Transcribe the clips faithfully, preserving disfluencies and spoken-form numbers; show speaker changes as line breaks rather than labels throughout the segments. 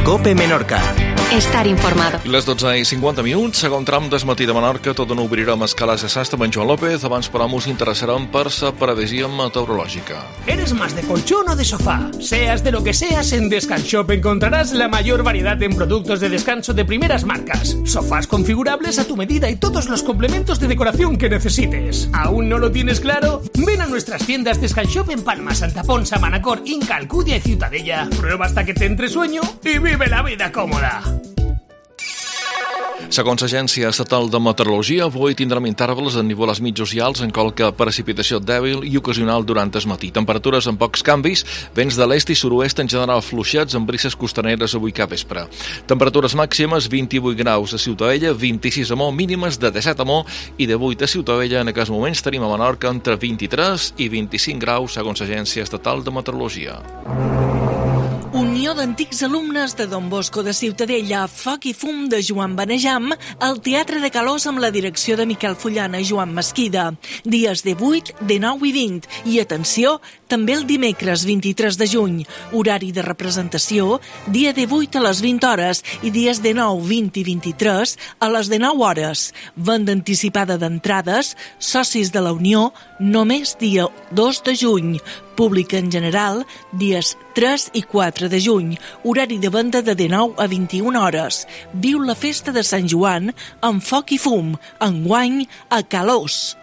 COPE Menorca.
Estar informado.
Les dotze i cinquanta minuts, segon tram del matí de Menorca, tot no obrirem escales de Sastre amb en Joan López. Abans, però, ens interessarem per la previsió meteorològica.
¿Eres más de colchón o de sofá? Seas de lo que seas, en Descanshop encontrarás la mayor variedad en productos de descanso de primeras marcas. Sofás configurables a tu medida y todos los complementos de decoración que necesites. ¿Aún no lo tienes claro? Ven a nuestras tiendas Descanshop en Palma, Santa Ponsa, Manacor, Inca, Alcudia y Ciutadella. Prueba hasta que te entre sueño y vive la vida còmoda.
Segons l'Agència Estatal de Meteorologia, avui tindrem intervals en nivells mitjos i alts en qualque precipitació dèbil i ocasional durant el matí. Temperatures amb pocs canvis, vents de l'est i sud-oest en general fluixets amb brises costaneres avui cap vespre. Temperatures màximes vint-i-vuit graus a Ciutadella, vint-i-sis a Mo, mínimes de disset a Mo i de vuit a Ciutadella. En aquests moments tenim a Menorca entre vint-i-tres i vint-i-cinc graus segons l'Agència Estatal de Meteorologia.
Unió d'antics alumnes de Don Bosco de Ciutadella, Foc i Fum de Joan Benejam, al Teatre de Calós amb la direcció de Miquel Fullana i Joan Mesquida. Dies de vuit, dinou i vint. I atenció, també el dimecres vint-i-tres de juny. Horari de representació, dia de vuit a les vint hores i dies de nou, vint i vint-i-tres a les dinou hores. Venda anticipada d'entrades, socis de la Unió, només dia dos de juny. Públic en general, dies tres i quatre de juny. Horari de venda de dinou a vint-i-una hores. Viu la festa de Sant Joan amb foc i fum, enguany a Calós.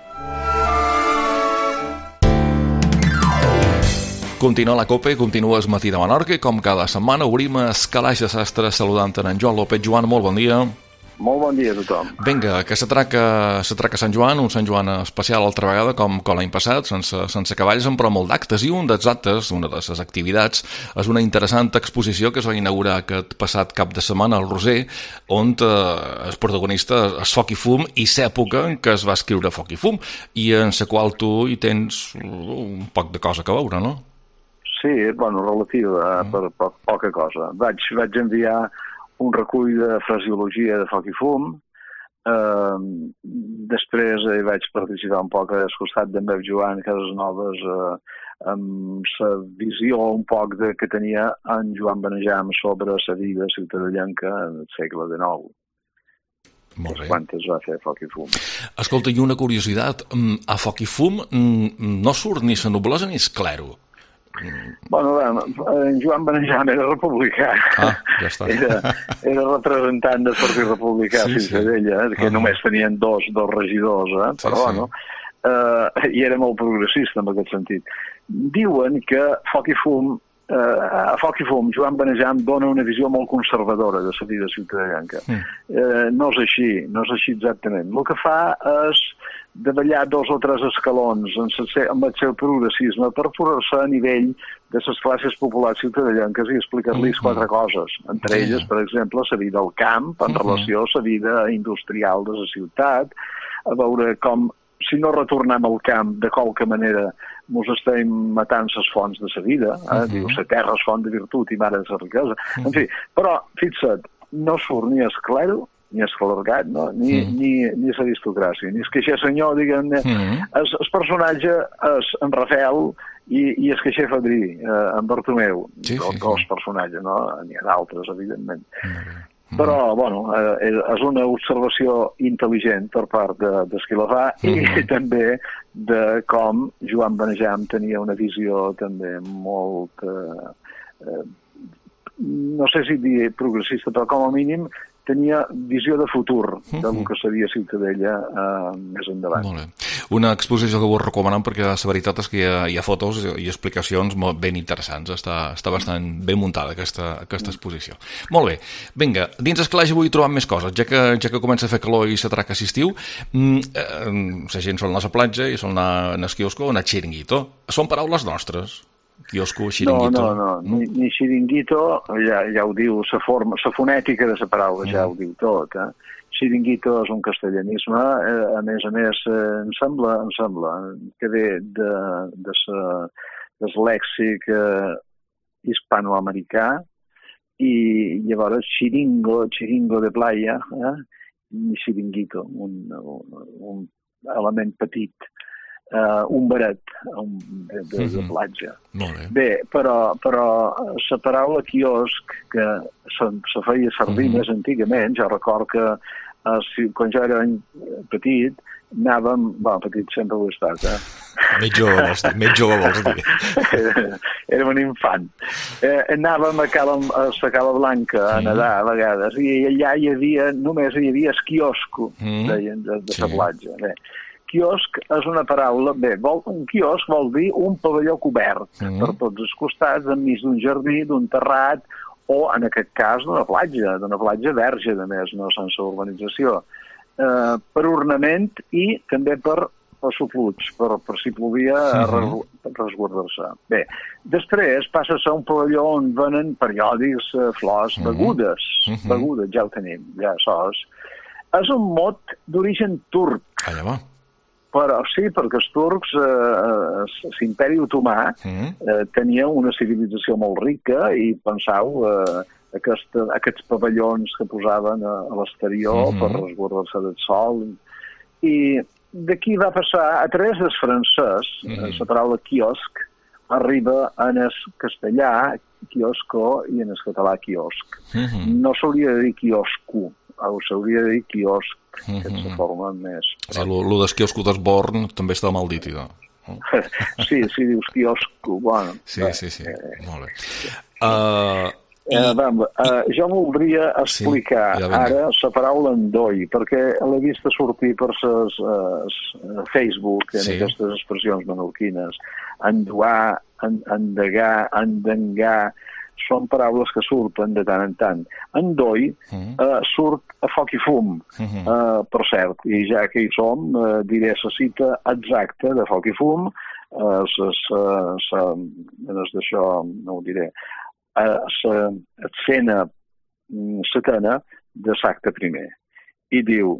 Continua la COPE, continua el matí de Menorca i com cada setmana obrim el calaix de sastre saludant en Joan López. Joan, molt bon dia.
Molt bon dia a tothom.
Vinga, que s'atraca s'atraca Sant Joan, un Sant Joan especial altra vegada, com, com l'any passat, sense, sense cavalls, però molt d'actes. I un dels actes, una de les activitats, és una interessant exposició que es va inaugurar aquest passat cap de setmana al Roser, on eh, el protagonista és Foc i Fum i l'època en què es va escriure Foc i Fum, i en la qual tu hi tens un poc de cosa que veure, no?
Sí, bueno, relatiu a per, per poca cosa. Vaig, vaig enviar un recull de fraseologia de Foc i Fum. Eh, després hi vaig participar un poc al costat d'en Beb Joan Casasnoves eh, amb la visió un poc de, que tenia en Joan Benejam sobre la vida ciutadellenca en el segle dinou.
Molt bé.
Quantes va fer Foc i Fum.
Escolta, i una curiositat, a Foc i Fum no surt ni la noblesa ni el clero.
Bueno, en Joan Benejam era republicà.
Ah, ja està.
Era, era representant del Partit Republicà sí, Ciutadella, sí. que ah. només tenien dos, dos regidors, eh?
Sí,
però
sí.
bueno, eh, i era molt progressista en aquest sentit. Diuen que Foc i Fum, eh, a Foc i Fum, Joan Benejam dona una visió molt conservadora de la vida ciutadellenca. Mm. Eh, no és així, no és així exactament. El que fa és de ballar dos o tres escalons amb el seu progressisme per posar-se a nivell de les classes populars ciutadellenques i explicar-los uh-huh. quatre coses. Entre uh-huh. elles, per exemple, la vida al camp en uh-huh. relació a la vida industrial de la ciutat, a veure com, si no retornem al camp, de qualque manera mos estem matant les fonts de la vida. Eh? Uh-huh. Diu, la terra és font de virtut i mare de la riquesa. Uh-huh. En fi, però, fixa't, no surt ni esclero, ni escalargat, no? ni, mm. ni, ni l'aristocràcia, ni és que aquest senyor, diguem, mm. el, el personatge és en Rafael i, i el queixer Fabrí, eh, en Bartomeu, sí, dos, sí, dos sí. personatges, no? N'hi ha d'altres, evidentment. Mm. Però, bueno, eh, és una observació intel·ligent per part de, de qui la fa mm. i també de com Joan Benejam tenia una visió també molt, eh, eh, no sé si dir progressista, però com a mínim tenia visió de futur del que seria Ciutadella eh, més endavant.
Molt bé. Una exposició que vos recomanem perquè la veritat és que hi ha, hi ha fotos i explicacions molt ben interessants. Està, està bastant ben muntada aquesta, aquesta exposició. Molt bé. Vinga, dins el calaix avui trobam més coses. Ja que, ja que comença a fer calor i s'atraca a estiu, eh, la gent sol anar a la platja i sol anar a quiosco o anar a xiringuito. Són paraules nostres. Quiosco, xiringuito...
No, no, no, ni, ni xiringuito, ja, ja ho diu, la forma, la fonètica de la paraula ja mm. ho diu tot, eh? Xiringuito és un castellanisme, eh, a més a més, eh, em sembla, em sembla que ve de, de sa, del lèxic eh, hispanoamericà i llavors xiringo, xiringo de playa, eh? I xiringuito, un, un, un element petit. Uh, un baret un, de, de, de platja.
Molt bé.
Bé, però, però la paraula quiosc, que se, se feia servir mm-hmm. més antigament. Jo record que eh, si, quan jo era petit, anàvem... Bé, petit sempre ho he estat, eh?
Més jove vols dir, més jove vols dir.
Érem un infant. Eh, anàvem a, Cala, a la Cala Blanca a nedar a vegades i allà hi havia, només hi havia esquiosco, mm. deien, de, de sí. la platja. Bé, quiosc és una paraula... Bé, vol, un quiosc vol dir un pavelló cobert mm. per tots els costats, enmig d'un jardí, d'un terrat, o, en aquest cas, d'una platja, d'una platja verge, de més, no sense urbanització. Eh, per ornament i també per, per sufluig, per, per si plovia uh-huh. resguardar-se. Bé, després passa a ser un pavelló on venen periòdics, eh, flors, uh-huh. begudes, uh-huh. begudes, ja ho tenim, ja sos. És un mot d'origen turc.
Allà va.
Però sí, perquè els turcs, eh, l'imperi otomà, uh-huh. eh, tenia una civilització molt rica i pensau... Eh, Aquesta, aquests pavellons que posaven a, a l'exterior mm-hmm. per resguardar-se del sol. I d'aquí va passar, a través del francès, mm-hmm. la paraula quiosc arriba en el castellà, quiosco, i en el català quiosc. Mm-hmm. No s'hauria de dir quiosco, o s'hauria de dir quiosc, mm-hmm. que és la forma més...
Sí, lo, lo del quiosco d'Esborn també està mal dit, idò.
sí, sí, dius quiosco, bueno.
Sí, bé, sí, sí, eh, molt bé. Uh...
Eh, vam, eh, jo voldria explicar sí, ja ara la paraula endoi, perquè l'he vist sortir per ses, uh, Facebook en sí. aquestes expressions menorquines. Enduar, en, endegar, endengar, són paraules que surten de tant en tant. Endoi mm. uh, surt a foc i fum, mm-hmm. uh, per cert, i ja que hi som, uh, diré la cita exacta de foc i fum, uh, ses, uh, sa, des d'això no ho diré, a l'escena setena de l'acte primer. I diu,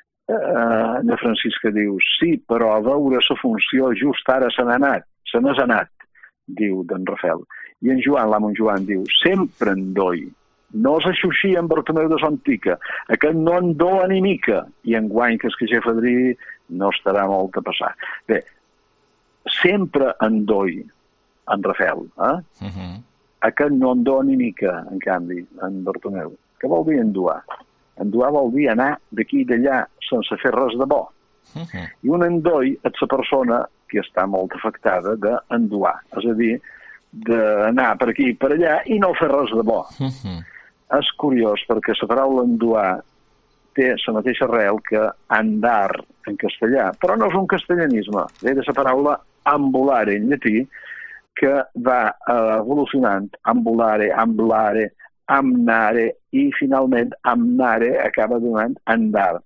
eh, de Francisca diu, sí, però a veure la funció just ara se n'ha anat, se n'ha anat, diu d'en Rafel. I en Joan, l'amo en Joan, diu, sempre en doi, no s'aixuixia en Bartomeu de Sontica, aquest no en do ni mica, i en guany que és que Jefadrí no estarà molt a passar. Bé, sempre en doi, en Rafel, eh? Uh-huh. Aquest no en do ni mica, en canvi, en Bartomeu. Què vol dir enduar? Enduar vol dir anar d'aquí i d'allà sense fer res de bo. Uh-huh. I un endoi és la persona que està molt afectada d'enduar, és a dir, d'anar per aquí i per allà i no fer res de bo. Uh-huh. És curiós perquè la paraula enduar té la mateixa arrel que andar en castellà, però no és un castellanisme, ve de la paraula ambulare en llatí, que va uh, evolucionant, ambulare, ambulare, amnare, i finalment amnare acaba donant andar.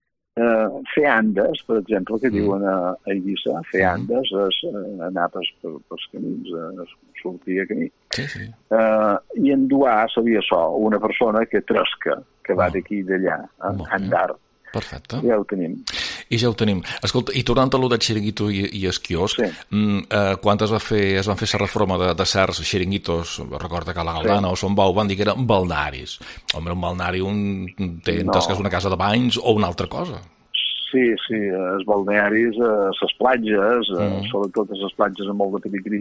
Uh, fer andes, per exemple, que mm. diuen a, a Eivissa, fer andes és uh, anar pels, pels camins, uh, sortir a camí.
Sí, sí.
Uh, I enduar seria això, una persona que tresca, que va oh. d'aquí i d'allà, uh, andar.
Perfecte.
Ja ho tenim.
I ja ho tenim. Escolta, i tornant a lo del xiringuito i, i el quiosc, sí. eh, quan es va fer, es van fer la reforma de, de certs xiringuitos, recorda que a la Galdana sí. o Son Bau van dir que eren balnaris. Home, un balnari un té no. que és una casa de banys o una altra cosa.
Sí, sí, els balnearis, les platges, mm. sobretot les platges amb molt de pedigrí,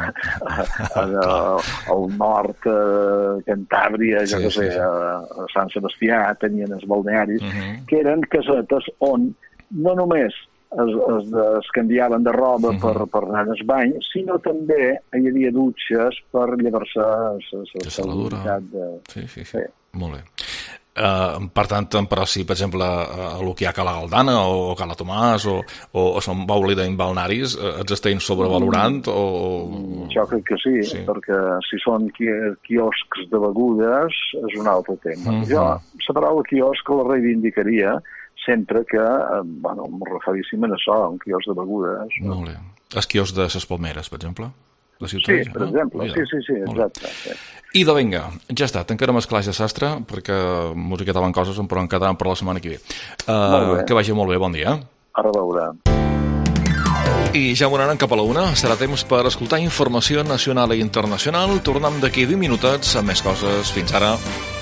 mm. al nord, a Cantàbria, jo sí, que sé, sí, sí. a Sant Sebastià tenien els balnearis, mm-hmm. que eren casetes on no només es, es, es canviaven de roba mm-hmm. per, per anar al bany, sinó també hi havia dutxes per llevar-se la saluditat de...
Sí, sí, sí, sí. Molt bé. Uh, per tant, però si, per exemple, uh, el que hi ha a Cala Galdana o Cala Tomàs o, o, o són Baulida i balnaris, uh, els estem sobrevalorant o...
Jo crec que sí, sí, perquè si són qui quioscs de begudes és un altre tema. Mm-hmm. Jo, la paraula quiosc la reivindicaria sempre que, eh, bueno, em referíssim a això, un quiosc de begudes.
Molt bé. Els quioscs de les Palmeres, per exemple?
Sí, per no? exemple, sí, sí, sí, exacte. Sí.
I de vinga, ja està, tancarem el calaix de sastre, perquè musiqueta van coses, però en quedaran per la setmana que ve. Uh, que vagi molt bé, bon dia.
A reveure.
I ja m'ho cap a la una, serà temps per escoltar informació nacional i internacional. Tornem d'aquí vint minutets amb més coses. Fins ara.